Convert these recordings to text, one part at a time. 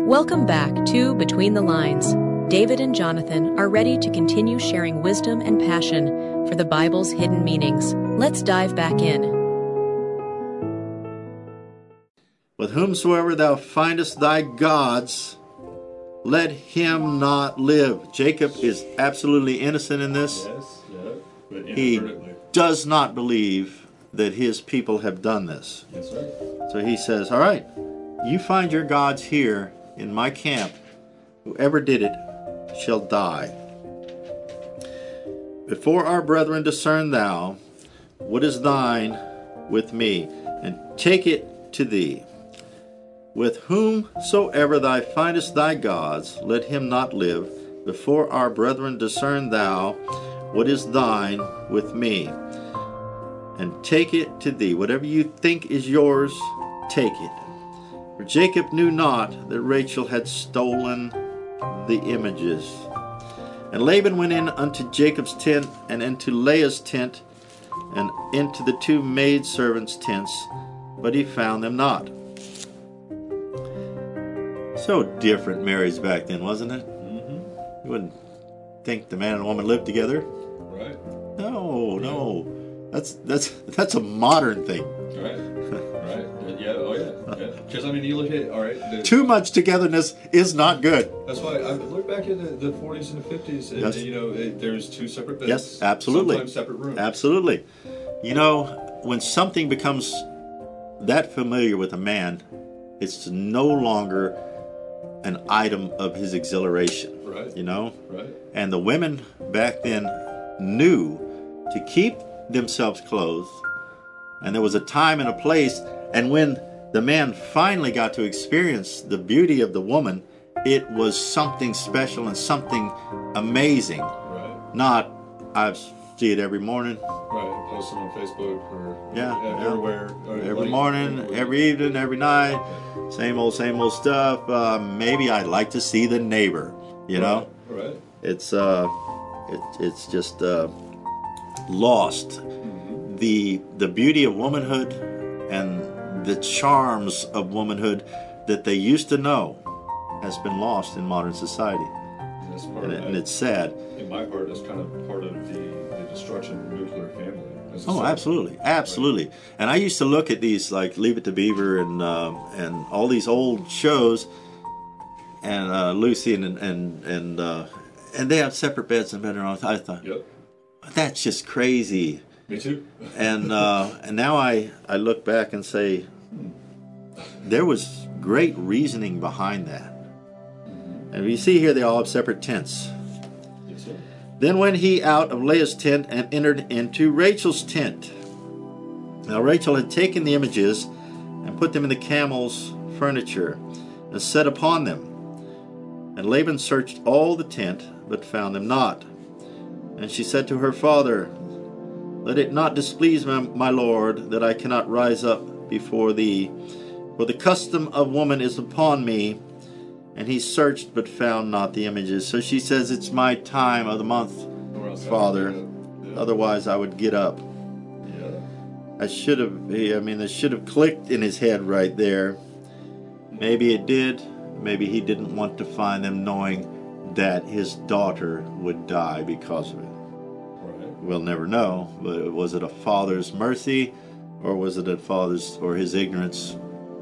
Welcome back to Between the Lines. David and Jonathan are ready to continue sharing wisdom and passion for the Bible's hidden meanings. Let's dive back in. With whomsoever thou findest thy gods, let him not live. Jacob is absolutely innocent in this. Yes, yeah, but He does not believe that his people have done this. Yes, sir. So he says, all right, you find your gods here in my camp. Whoever did it shall die. Before our brethren discern thou what is thine with me, and take it to thee. With whomsoever thou findest thy gods, let him not live. Before our brethren discern thou what is thine with me, and take it to thee. Whatever you think is yours, take it. For Jacob knew not that Rachel had stolen the images. And Laban went in unto Jacob's tent, and into Leah's tent, and into the two maidservants' tents, but he found them not. So different marriage back then, wasn't it? Mm-hmm. You wouldn't think the man and woman lived together. Right. No. That's a modern thing. Right. Right. Yeah. Oh, yeah. Because I mean, you look at all right. Too much togetherness is not good. That's why I look back at the 40s and the 50s. And, Yes. you know, there's two separate beds. Yes, absolutely. Sometimes separate rooms. Absolutely. You know, when something becomes that familiar with a man, it's no longer an item of his exhilaration. Right. You know? Right. And the women back then knew to keep themselves clothed. And there was a time and a place, and when the man finally got to experience the beauty of the woman, it was something special and something amazing. Right. Not, I see it every morning. Right. Posting on Facebook or Yeah. everywhere. Every morning, every evening, every night. Same old stuff. Maybe I'd like to see the neighbor. You know, Right. it's just lost. The beauty of womanhood and the charms of womanhood that they used to know has been lost in modern society, That's part and it's sad. in my part, that's kind of part of the destruction of the nuclear family. Oh, absolutely. And I used to look at these like Leave It to Beaver and all these old shows, and Lucy and they have separate beds and bedrooms. I thought, Yep. that's just crazy. Me too. And now I look back and say, there was great reasoning behind that. And you see here they all have separate tents. Yes, sir. Then went he out of Leah's tent and entered into Rachel's tent. Now Rachel had taken the images and put them in the camel's furniture and sat upon them. And Laban searched all the tent, but found them not. And she said to her father, Let it not displease my lord, that I cannot rise up before thee. For the custom of woman is upon me. And he searched, but found not the images. So she says, it's my time of the month, Father. Yeah. Otherwise I would get up. Yeah. It should have clicked in his head right there. Maybe it did. Maybe he didn't want to find them, knowing that his daughter would die because of it. Right. We'll never know. But was it a father's mercy, or was it a father's or his ignorance,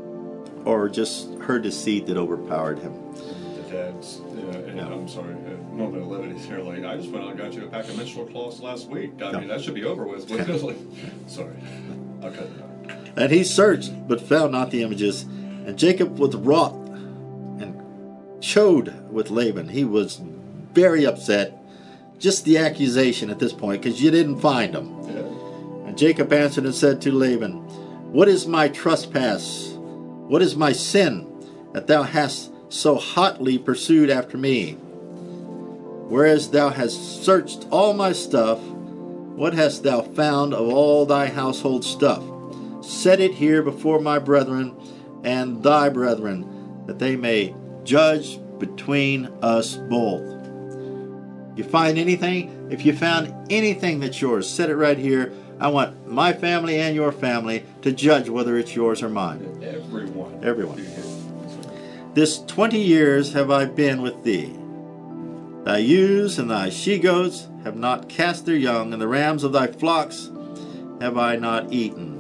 or just her deceit that overpowered him? The dad's, I'm sorry, moment of levity here. Like, I just went out and got you a pack of menstrual cloths last week. I mean, that should be over with. Sorry, I'll cut it out. And he searched, but found not the images. And Jacob was wroth and chode with Laban. He was very upset. Just the accusation at this point, because you didn't find them. Yeah. And Jacob answered and said to Laban, What is my trespass? What is my sin, that thou hast so hotly pursued after me? Whereas thou hast searched all my stuff, what hast thou found of all thy household stuff? Set it here before my brethren and thy brethren, that they may judge between us both. You find anything? If you found anything that's yours, set it right here. I want my family and your family to judge whether it's yours or mine. Everyone. This 20 years have I been with thee. Thy ewes and thy she-goats have not cast their young, and the rams of thy flocks have I not eaten.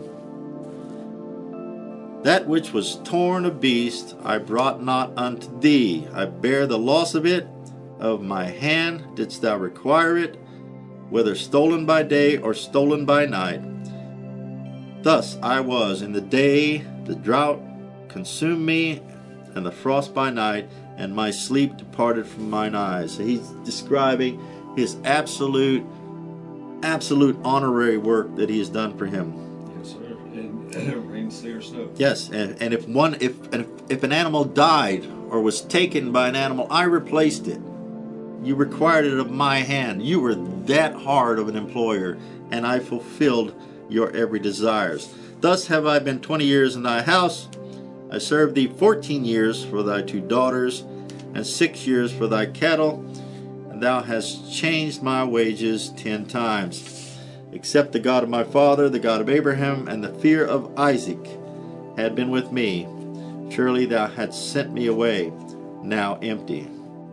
That which was torn of beast I brought not unto thee. I bear the loss of it. Of my hand didst thou require it, whether stolen by day or stolen by night. Thus I was in the day, the drought consumed me, and the frost by night, and my sleep departed from mine eyes. So he's describing his absolute honorary work that he has done for him. Yes, sir. And rain, sleet, or snow. Yes, and if an animal died or was taken by an animal, I replaced it. You required it of my hand. You were that hard of an employer, and I fulfilled your every desires. Thus have I been 20 years in thy house. I served thee 14 years for thy 2 daughters, and 6 years for thy cattle, and thou hast changed my wages 10 times. Except the God of my father, the God of Abraham, and the fear of Isaac had been with me, surely thou hadst sent me away, now empty.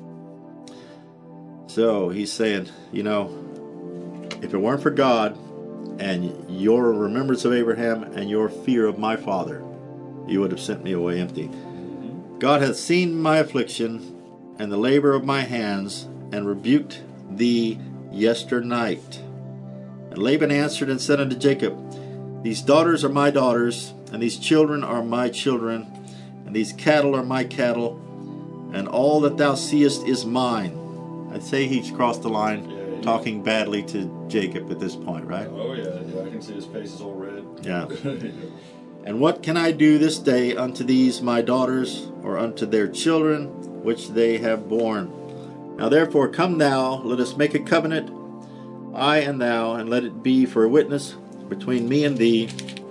So he's saying, if it weren't for God and your remembrance of Abraham and your fear of my father, you would have sent me away empty. God hath seen my affliction and the labor of my hands, and rebuked thee yesternight. And Laban answered and said unto Jacob, These daughters are my daughters, and these children are my children, and these cattle are my cattle, and all that thou seest is mine. I'd say he's crossed the line, talking badly to Jacob at this point, right? Oh, yeah, I can see his face is all red. Yeah. And what can I do this day unto these my daughters, or unto their children, which they have borne? Now therefore come thou, let us make a covenant, I and thou, and let it be for a witness between me and thee.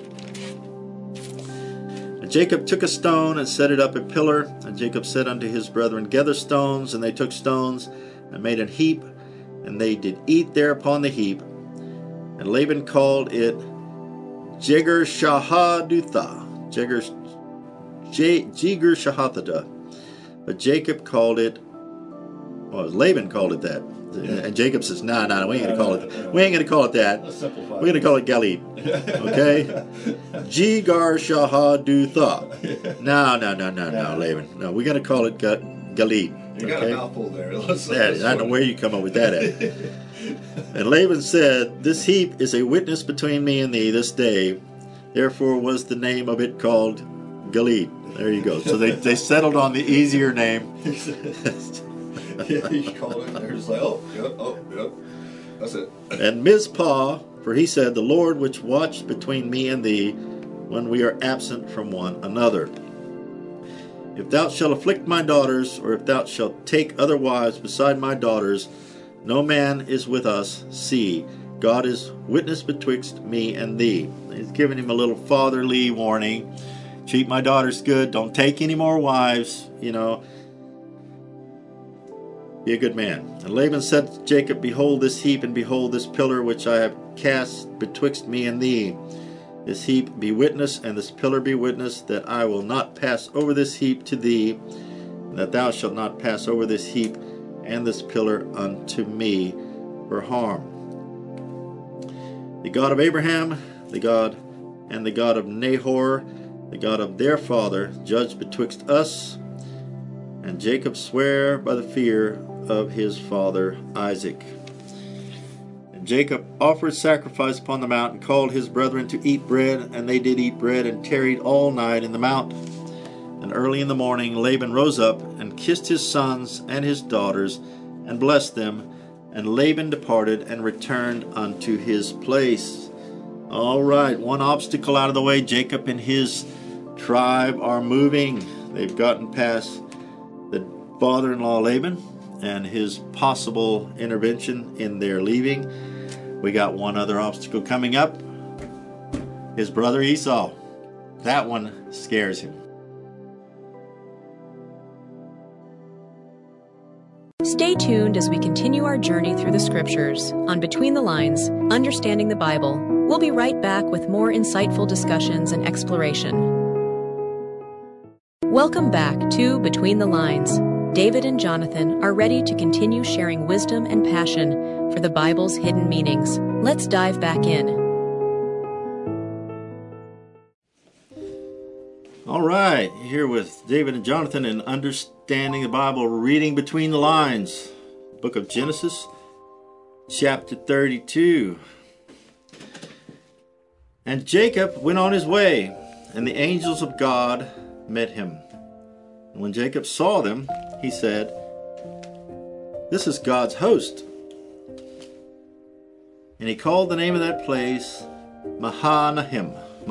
And Jacob took a stone and set it up a pillar. And Jacob said unto his brethren, Gather stones. And they took stones and made an heap, and they did eat there upon the heap. And Laban called it Jegar-Shahadutha, Jegar-Shahathata. But Jacob called it, Laban called it that. And Jacob says, no, we ain't gonna call it. We ain't gonna call it that. We're gonna call it Galid. Okay, Jegar-Shahadutha. No, Laban. No, we're gonna call it Galid. You got a mouthful there. I don't know where you come up with that at. And Laban said, This heap is a witness between me and thee this day. Therefore was the name of it called Galid. There you go. So they settled on the easier name. He called it. They're just like, yep. That's it. And Mizpah, for he said, The Lord which watched between me and thee, when we are absent from one another. If thou shalt afflict my daughters, or if thou shalt take other wives beside my daughters, no man is with us. See, God is witness betwixt me and thee. He's giving him a little fatherly warning. Treat my daughters good. Don't take any more wives. Be a good man. And Laban said to Jacob, Behold this heap, and behold this pillar which I have cast betwixt me and thee. This heap be witness, and this pillar be witness, that I will not pass over this heap to thee, and that thou shalt not pass over this heap and this pillar unto me for harm. The God of Abraham, the God of Nahor, the God of their father, judge betwixt us. And Jacob sware by the fear of his father Isaac. And Jacob offered sacrifice upon the mount, and called his brethren to eat bread, and they did eat bread, and tarried all night in the mount. And early in the morning Laban rose up, and kissed his sons and his daughters, and blessed them. And Laban departed, and returned unto his place. All right, one obstacle out of the way. Jacob and his tribe are moving. They've gotten past the father-in-law Laban and his possible intervention in their leaving. We got one other obstacle coming up. His brother Esau. That one scares him. Stay tuned as we continue our journey through the scriptures on Between the Lines, Understanding the Bible. We'll be right back with more insightful discussions and exploration. Welcome back to Between the Lines. David and Jonathan are ready to continue sharing wisdom and passion for the Bible's hidden meanings. Let's dive back in. All right, here with David and Jonathan in Understanding the Bible, reading between the lines. Book of Genesis, chapter 32. And Jacob went on his way, and the angels of God met him. And when Jacob saw them, he said, "This is God's host." And he called the name of that place Mahanaim.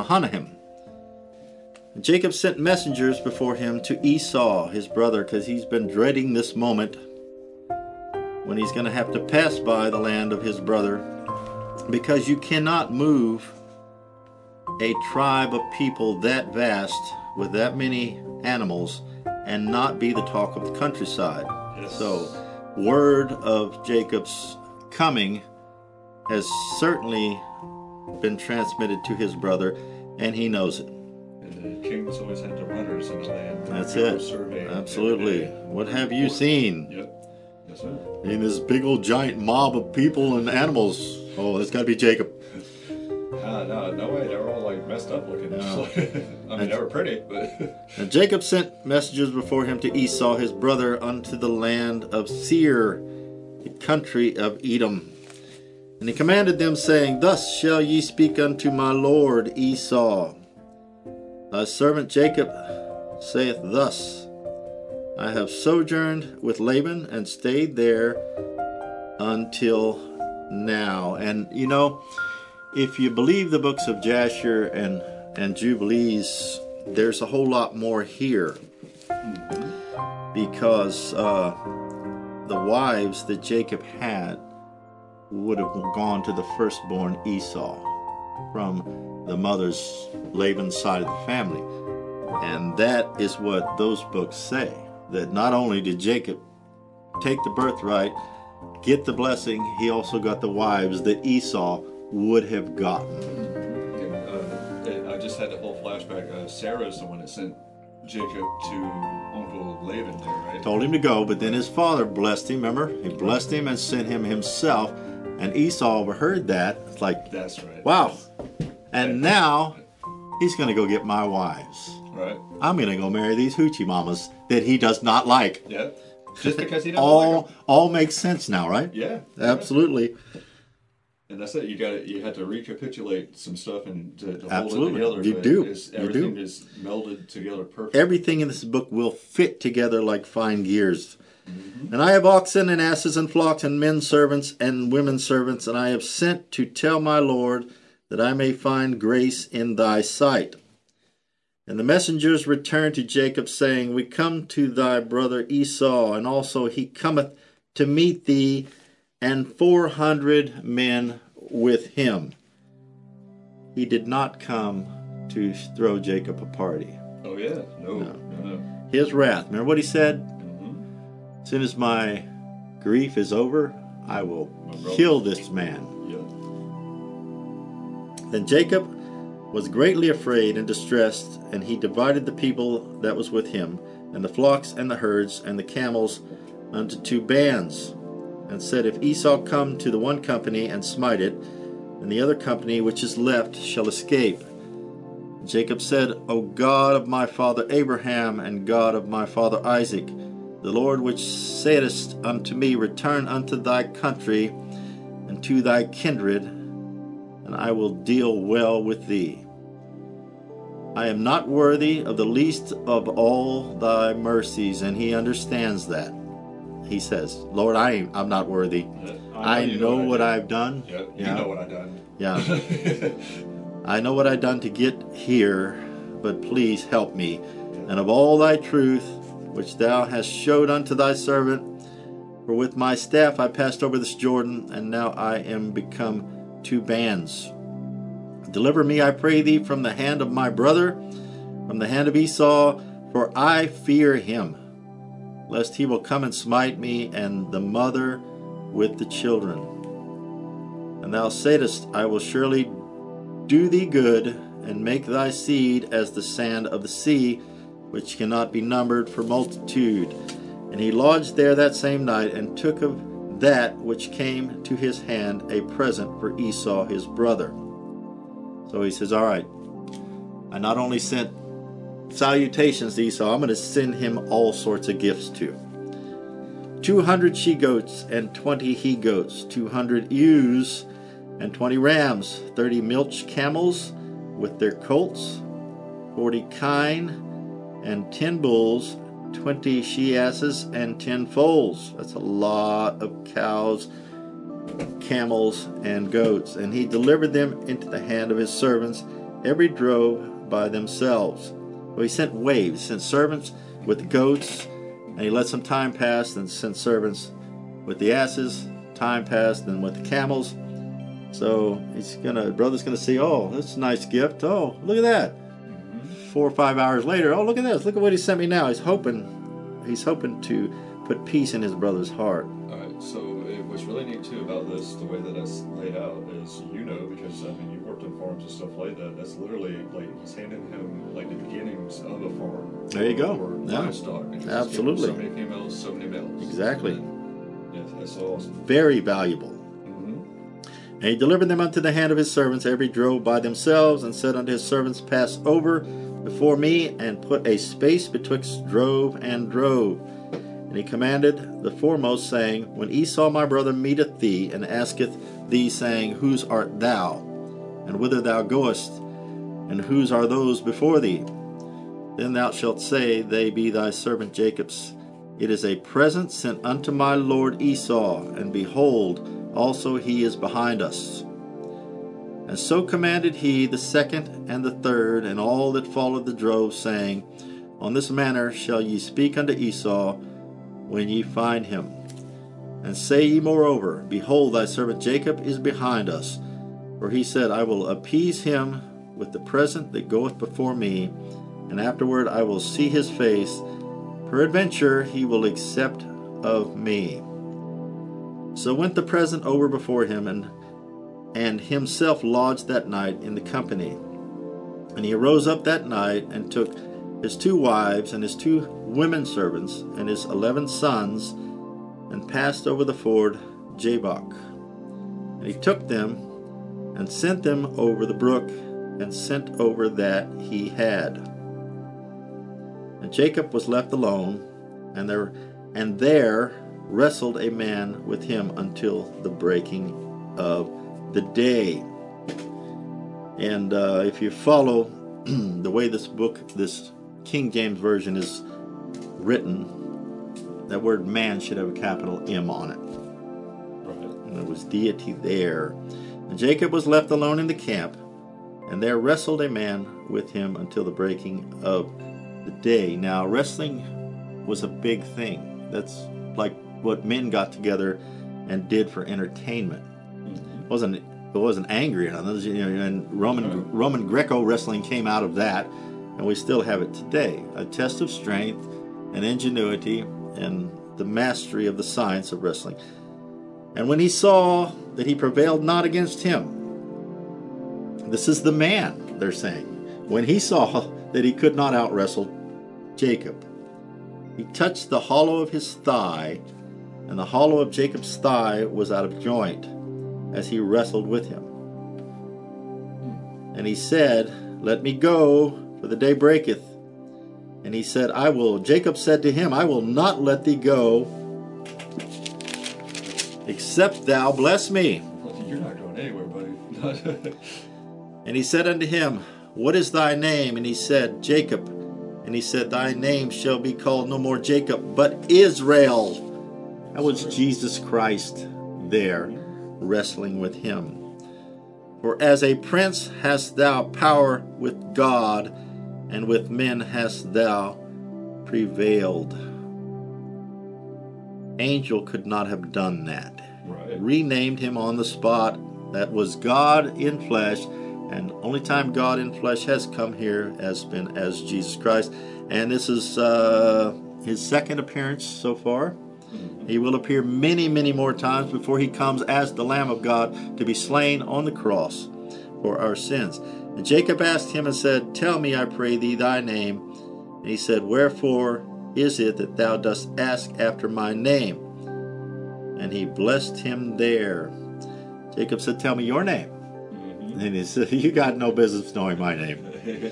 And Jacob sent messengers before him to Esau, his brother, because he's been dreading this moment when he's going to have to pass by the land of his brother, because you cannot move a tribe of people that vast with that many animals and not be the talk of the countryside. Yes. So, word of Jacob's coming has certainly been transmitted to his brother, and he knows it. And the kings always had the runners in the land. That's People it. surveyed Absolutely. every day. What have you seen? Yep. Yes, sir. In this big old giant mob of people and animals. Oh, that's got to be Jacob. No way. They were all like messed up looking. No. I mean, they were pretty, but And Jacob sent messengers before him to Esau his brother unto the land of Seir, the country of Edom. And he commanded them, saying, Thus shall ye speak unto my lord Esau. Thy servant Jacob saith thus, I have sojourned with Laban and stayed there until now. And you know, if you believe the books of Jasher and Jubilees, there's a whole lot more here, because the wives that Jacob had would have gone to the firstborn Esau from the mother's Laban's side of the family. And that is what those books say, that not only did Jacob take the birthright, get the blessing, he also got the wives that Esau would have gotten. I just had the whole flashback. Sarah's the one that sent Jacob to Uncle Laban there, right? Told him to go, but then his father blessed him, remember? He blessed him and sent him himself, and Esau overheard that. It's like, That's right. wow. And now he's going to go get my wives. Right. I'm going to go marry these hoochie mamas that he does not like. Yeah. Just because he doesn't like them. All makes sense now, right? Yeah. Absolutely. And that's it. You had to recapitulate some stuff and to hold Absolutely. it together. You but do. Everything You do. is melded together perfectly. Everything in this book will fit together like fine gears. And I have oxen and asses and flocks and men servants and women servants, and I have sent to tell my Lord that I may find grace in thy sight. And the messengers returned to Jacob, saying, We come to thy brother Esau, and also he cometh to meet thee, and 400 men with him. He did not come to throw Jacob a party. Oh, yeah. No. His wrath. Remember what he said? As soon as my grief is over, I will kill this man. Yeah. Then Jacob was greatly afraid and distressed, and he divided the people that was with him, and the flocks and the herds and the camels unto 2 bands, and said, If Esau come to the one company and smite it, and the other company which is left shall escape. And Jacob said, O God of my father Abraham, and God of my father Isaac, the Lord which saidest unto me, Return unto thy country and to thy kindred, and I will deal well with thee. I am not worthy of the least of all thy mercies. And he understands that. He says, Lord, I'm not worthy. I know what I've done. Yeah, you know what I've done. Yeah. I know what I've done to get here, but please help me. And of all thy truth, which thou hast showed unto thy servant, for with my staff I passed over this Jordan, and now I am become 2 bands. Deliver me, I pray thee, from the hand of my brother, from the hand of Esau, for I fear him, lest he will come and smite me, and the mother with the children. And thou saidest, I will surely do thee good, and make thy seed as the sand of the sea, which cannot be numbered for multitude. And he lodged there that same night, and took of that which came to his hand a present for Esau his brother. So he says, all right, I not only sent salutations to Esau, I'm going to send him all sorts of gifts too. 200 she-goats and 20 he-goats, 200 ewes and 20 rams, 30 milch camels with their colts, 40 kine and 10 bulls, 20 she-asses and 10 foals. That's a lot of cows, camels, and goats. And he delivered them into the hand of his servants, every drove by themselves. Well, he sent waves, sent servants with the goats, and he let some time pass, and sent servants with the asses. Time passed, and with the camels. So brother's gonna see, oh, that's a nice gift. Oh, look at that. 4 or 5 hours later, oh, look at this. Look at what he sent me now. He's hoping to put peace in his brother's heart. All right. So what's really neat too about this, the way that it's laid out, is because you've worked in farms and stuff like that. That's literally like he's handing him like the beginnings of a farm. There you go. Or livestock. Absolutely. So many females, so many males. Exactly. Yes, that's awesome. Very valuable. And he delivered them unto the hand of his servants, every drove by themselves, and said unto his servants, pass over before me, and put a space betwixt drove and drove. And he commanded the foremost, saying, when Esau my brother meeteth thee, and asketh thee, saying, whose art thou, and whither thou goest, and whose are those before thee? Then thou shalt say, they be thy servant Jacob's. It is a present sent unto my lord Esau, and behold, also he is behind us. And so commanded he the second and the third, and all that followed the drove, saying, on this manner shall ye speak unto Esau when ye find him. And say ye moreover, behold, thy servant Jacob is behind us. For he said, I will appease him with the present that goeth before me, and afterward I will see his face. Peradventure he will accept of me. So went the present over before him, and himself lodged that night in the company. And he arose up that night, and took his 2 wives, and his 2 women servants, and his 11 sons, and passed over the ford Jabbok. And he took them, and sent them over the brook, and sent over that he had. And Jacob was left alone, and there wrestled a man with him until the breaking of the day. And if you follow the way this King James Version is written, that word man should have a capital M on it. Right. And there was deity there. And Jacob was left alone in the camp, and there wrestled a man with him until the breaking of the day. Now, wrestling was a big thing. That's like what men got together and did for entertainment. It wasn't angry or nothing. And Roman Greco wrestling came out of that, and we still have it today. A test of strength and ingenuity and the mastery of the science of wrestling. And when he saw that he prevailed not against him, this is the man, they're saying. When he saw that he could not out-wrestle Jacob, he touched the hollow of his thigh, and the hollow of Jacob's thigh was out of joint as he wrestled with him. And he said, let me go, for the day breaketh. And he said, Jacob said to him, I will not let thee go, except thou bless me. You're not going anywhere, buddy. And he said unto him, what is thy name? And he said, Jacob. And he said, thy name shall be called no more Jacob, but Israel. That was Jesus Christ there, wrestling with him. For as a prince hast thou power with God, and with men hast thou prevailed. Angel could not have done that. Right. Renamed him on the spot. That was God in flesh, and only time God in flesh has come here has been as Jesus Christ. And this is his second appearance so far. He will appear many, many more times before he comes as the Lamb of God to be slain on the cross for our sins. And Jacob asked him and said, tell me, I pray thee, thy name. And he said, "Wherefore is it that thou dost ask after my name?" And he blessed him there. Jacob said, "Tell me your name." And he said, "You got no business knowing my name."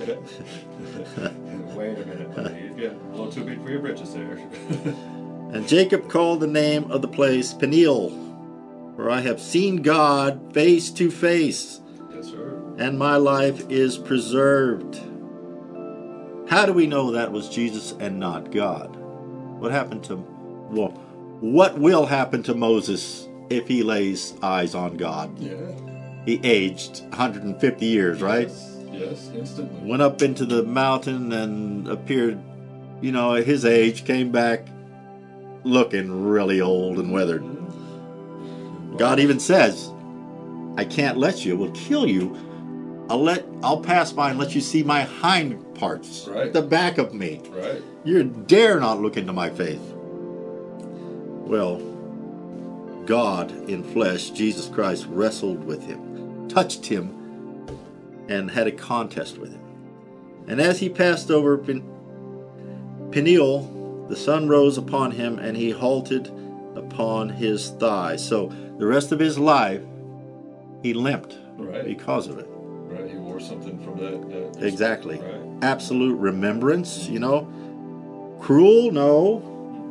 Wait a minute, buddy. You're getting a little too big for your britches there. And Jacob called the name of the place Peniel, for I have seen God face to face, Yes, sir. and my life is preserved. How do we know that was Jesus and not God? What happened to, well, what will happen to Moses if he lays eyes on God? Yeah. He aged 150 years, right? Yes, instantly. Went up into the mountain and appeared, at his age, came back looking really old and weathered. God even says, "I can't let you, will kill you. I'll pass by and let you see my hind parts, Right. the back of me. Right. You dare not look into my face." Well, God in flesh, Jesus Christ, wrestled with him, touched him, and had a contest with him. And as he passed over Peniel, the sun rose upon him, and he halted upon his thigh. So the rest of his life, he limped Right. because of it. Right. He wore something from that Exactly. Right. Absolute remembrance, Cruel? No.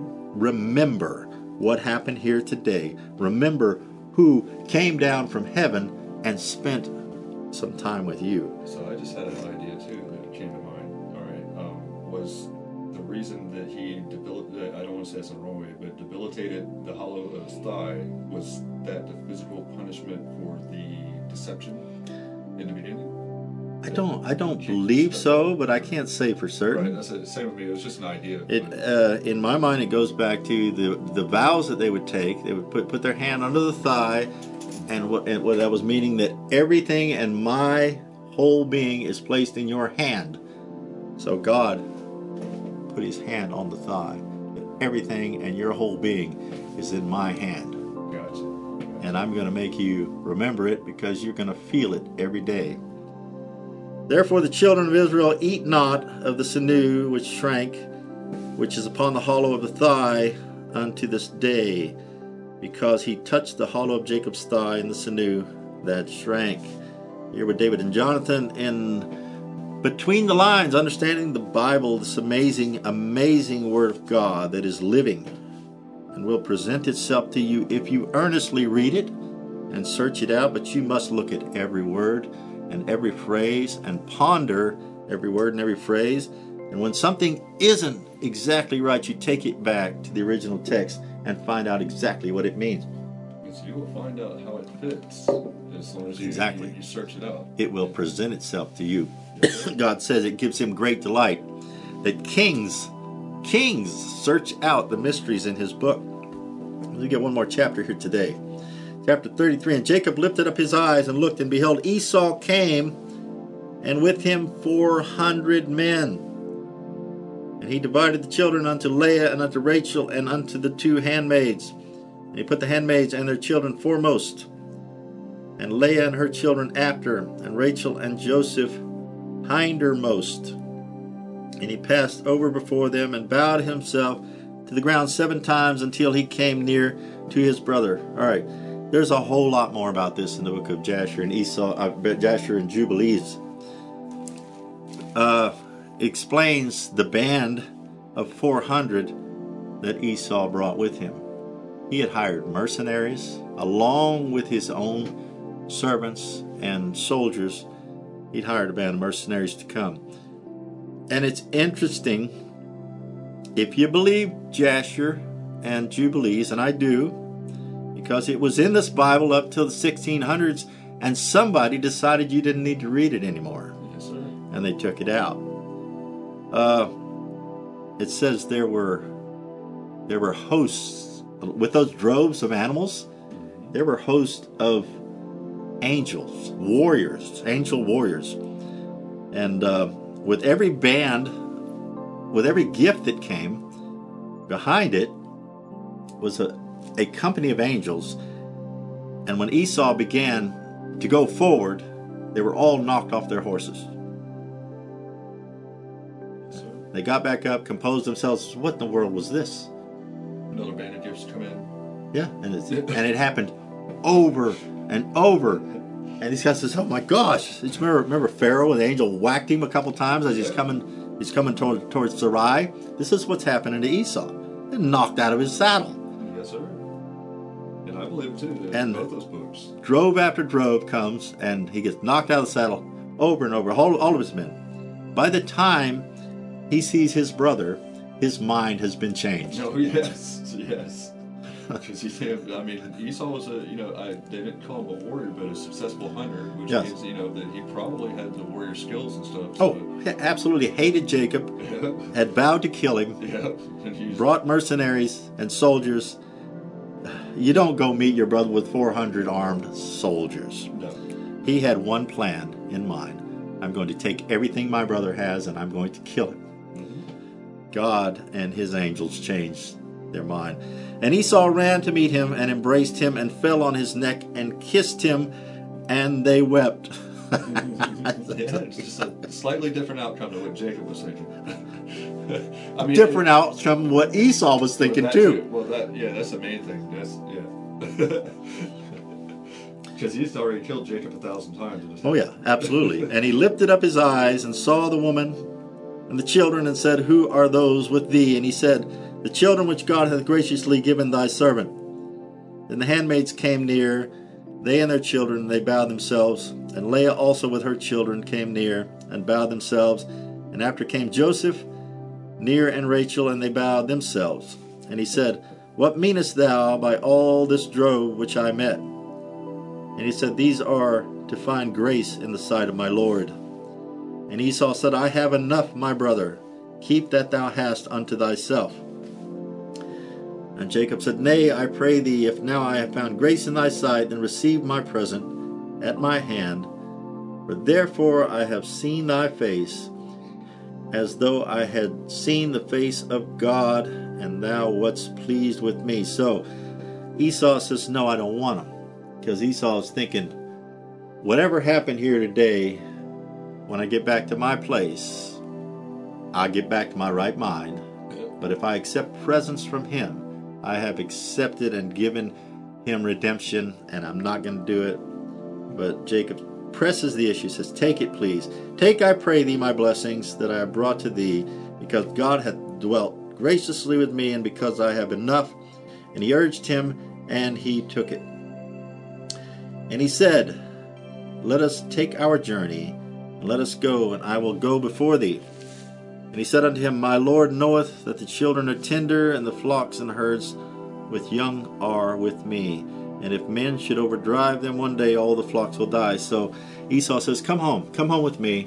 Remember what happened here today. Remember who came down from heaven and spent some time with you. So I just had an idea too that came to mind. All right. Was the reason that he debilitated, I don't want to say it's the wrong way, but debilitated the hollow of his thigh, was that the physical punishment for the deception in the beginning? I don't believe so, but I can't say for certain. Right, that's the same with me. It was just an idea. In my mind, it goes back to the vows that they would take. They would put their hand under the thigh, and what that was meaning that everything and my whole being is placed in your hand. So God put his hand on the thigh. Everything and your whole being is in my hand. Gotcha. And I'm going to make you remember it because you're going to feel it every day. Therefore the children of Israel eat not of the sinew which shrank, which is upon the hollow of the thigh unto this day, because he touched the hollow of Jacob's thigh and the sinew that shrank. Here with David and Jonathan in Between the Lines, understanding the Bible, this amazing, amazing Word of God that is living and will present itself to you if you earnestly read it and search it out, but you must look at every word and every phrase and ponder every word and every phrase. And when something isn't exactly right, you take it back to the original text and find out exactly what it means. Because you will find out how it fits as long as you search it out. It will present itself to you. God says it gives him great delight that kings search out the mysteries in his book. Let me get one more chapter here today. Chapter 33, and Jacob lifted up his eyes and looked, and behold, Esau came, and with him 400 men. And he divided the children unto Leah and unto Rachel and unto the two handmaids. And he put the handmaids and their children foremost, and Leah and her children after, and Rachel and Joseph hindermost. And he passed over before them and bowed himself to the ground 7 times until he came near to his brother. All right. There's a whole lot more about this in the book of Jasher and Jasher and Jubilees. Explains the band of 400 that Esau brought with him. He had hired mercenaries along with his own servants and soldiers. He'd hired a band of mercenaries to come. And it's interesting, if you believe Jasher and Jubilees, and I do, because it was in this Bible up till the 1600s, and somebody decided you didn't need to read it anymore. Yes, sir. And they took it out. It says there were hosts, with those droves of animals, there were hosts of angels, warriors, angel warriors. And with every band, with every gift that came, behind it was a company of angels. And when Esau began to go forward, they were all knocked off their horses. They got back up, composed themselves. What in the world was this? Another band of gifts come in. Yeah, and it happened over and over. And these guys says, "Oh my gosh!" Remember Pharaoh, and the angel whacked him a couple times as he's coming towards Sarai. This is what's happening to Esau. And knocked out of his saddle. Yes, sir. And I believe too that And both those books. Drove after drove comes, and he gets knocked out of the saddle over and over. All of his men. By the time he sees his brother, his mind has been changed. Oh yes, yes. Because Esau was they didn't call him a warrior, but a successful hunter, which Yes. means that he probably had the warrior skills and stuff. Oh, he absolutely hated Jacob, had vowed to kill him, And he's brought mercenaries and soldiers. You don't go meet your brother with 400 armed soldiers. no. He had one plan in mind. I'm going to take everything my brother has and I'm going to kill him. God and his angels changed their mind. And Esau ran to meet him and embraced him and fell on his neck and kissed him, and they wept. Yeah, it's just a slightly different outcome to what Jacob was thinking. Different outcome from what Esau was thinking that too. Well, that's the main thing. Because he's already killed Jacob 1,000 times. Oh yeah, absolutely. And he lifted up his eyes and saw the woman and the children and said, "Who are those with thee?" And he said, "The children which God hath graciously given thy servant." Then the handmaids came near, they and their children, and they bowed themselves. And Leah also with her children came near and bowed themselves. And after came Joseph near and Rachel, and they bowed themselves. And he said, "What meanest thou by all this drove which I met?" And he said, "These are to find grace in the sight of my Lord." And Esau said, "I have enough, my brother. Keep that thou hast unto thyself." And Jacob said, "Nay, I pray thee, if now I have found grace in thy sight, then receive my present at my hand. For therefore I have seen thy face, as though I had seen the face of God, and thou wast pleased with me." So Esau says, "No, I don't want him." Because Esau is thinking, whatever happened here today, when I get back to my place, I'll get back to my right mind. But if I accept presents from him, I have accepted and given him redemption, and I'm not going to do it. But Jacob presses the issue, says, "Take it, please. Take, I pray thee, my blessings that I have brought to thee, because God hath dwelt graciously with me, and because I have enough." And he urged him, and he took it. And he said, "Let us take our journey, and let us go, and I will go before thee." And he said unto him, "My Lord knoweth that the children are tender, and the flocks and herds with young are with me. And if men should overdrive them one day, all the flocks will die." So Esau says, come home with me.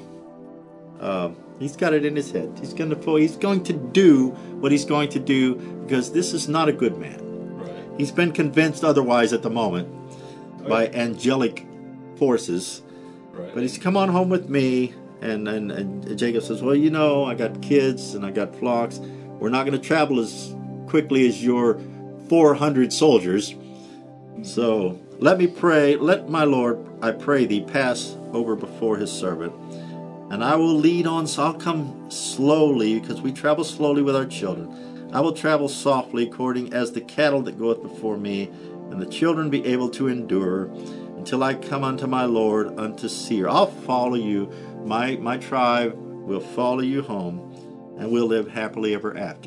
He's got it in his head. He's going to do what he's going to do, because this is not a good man. Right. He's been convinced otherwise at the moment by angelic forces. Right. But he's come on home with me. And Jacob says, "Well, I got kids and I got flocks. We're not going to travel as quickly as your 400 soldiers. So let me pray. Let my Lord, I pray thee, pass over before his servant. And I will lead on. So I'll come slowly, because we travel slowly with our children. I will travel softly, according as the cattle that goeth before me, and the children be able to endure, until I come unto my Lord, unto Seir. I'll follow you. My tribe will follow you home, and we'll live happily ever after."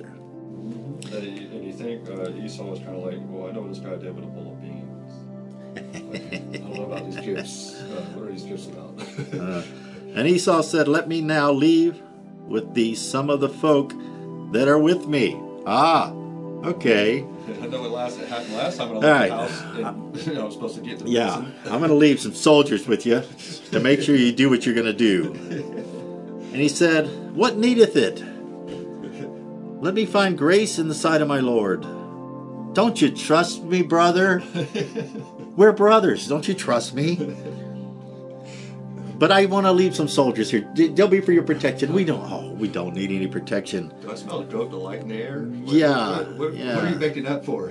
And you think Esau was kind of like, well, I know what this guy did with a bowl of beans. I don't know about these gifts. What are these gifts about? And Esau said, "Let me now leave with thee some of the folk that are with me." Ah, okay. I know it happened last time when I was All at right. the house, and I was supposed to get the Yeah, medicine. I'm going to leave some soldiers with you to make sure you do what you're going to do. And he said, "What needeth it? Let me find grace in the sight of my Lord." Don't you trust me, brother? We're brothers. Don't you trust me? "But I want to leave some soldiers here. They'll be for your protection." We don't need any protection. Do I smell a goat delight in the air? Yeah, What yeah. are you making that for?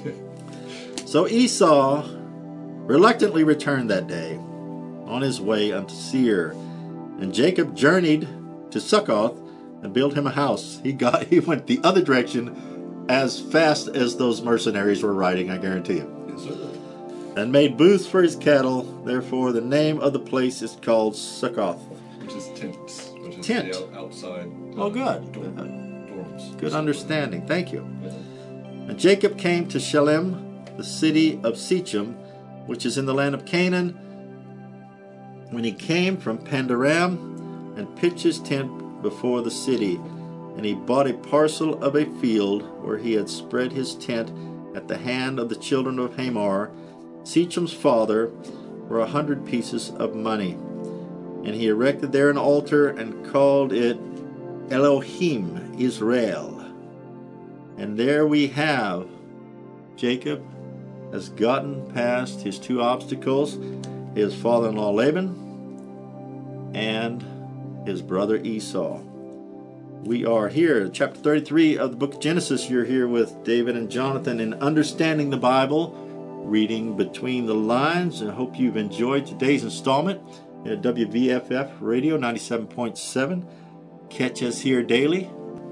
So Esau reluctantly returned that day on his way unto Seir. And Jacob journeyed to Succoth, and built him a house. He went the other direction as fast as those mercenaries were riding, I guarantee you. Yes, sir. And made booths for his cattle. Therefore, the name of the place is called Succoth. Which is tents. Which is Tent. the outside. Oh, good. Dorms. Good understanding. Thank you. Yeah. And Jacob came to Shalem, the city of Shechem, which is in the land of Canaan, when he came from Pandaram, and pitched his tent before the city. And he bought a parcel of a field where he had spread his tent at the hand of the children of Hamor, Shechem's father, for 100 pieces of money. And he erected there an altar and called it Elohim Israel. And there we have Jacob has gotten past his two obstacles, his father-in-law Laban and his brother Esau. We are here, chapter 33 of the book of Genesis. You're here with David and Jonathan in Understanding the Bible, reading between the lines. I hope you've enjoyed today's installment at WVFF Radio 97.7. Catch us here daily.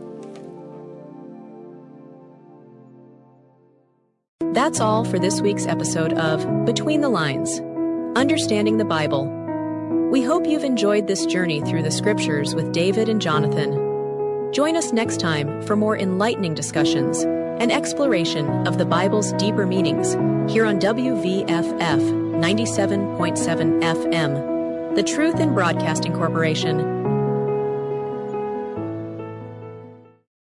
That's all for this week's episode of Between the Lines, Understanding the Bible. We hope you've enjoyed this journey through the scriptures with David and Jonathan. Join us next time for more enlightening discussions and exploration of the Bible's deeper meanings here on WVFF 97.7 FM, the Truth in Broadcasting Corporation.